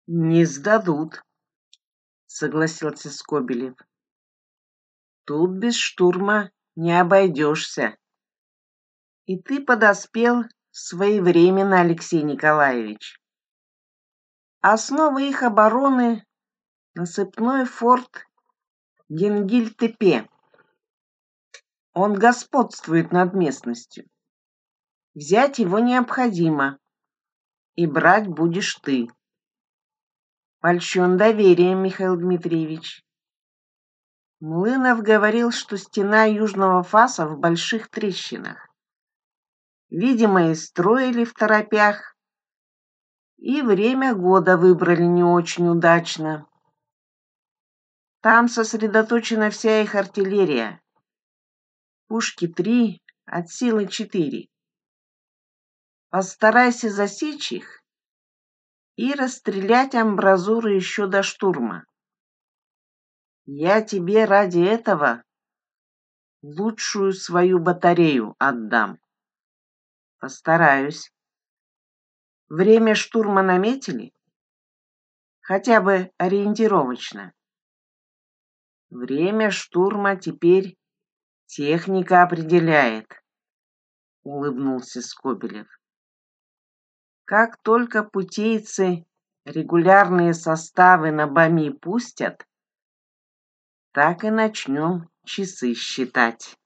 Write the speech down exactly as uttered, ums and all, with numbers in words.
Не сдадут, согласился Скобелев. Тут без штурма не обойдешься. И ты подоспел своевременно, Алексей Николаевич. Основа их обороны — насыпной форт Генгиль-Тепе. Он господствует над местностью. Взять его необходимо, и брать будешь ты. Польщен доверием, Михаил Дмитриевич. Млынов говорил, что стена южного фаса в больших трещинах. Видимо, и строили второпях, и время года выбрали не очень удачно. Там сосредоточена вся их артиллерия. Пушки три, от силы четыре. Постарайся засечь их и расстрелять амбразуры еще до штурма. Я тебе ради этого лучшую свою батарею отдам. Постараюсь. Время штурма наметили? Хотя бы ориентировочно. Время штурма теперь техника определяет, улыбнулся Скобелев. Как только путейцы регулярные составы на Бами пустят, так и начнем часы считать.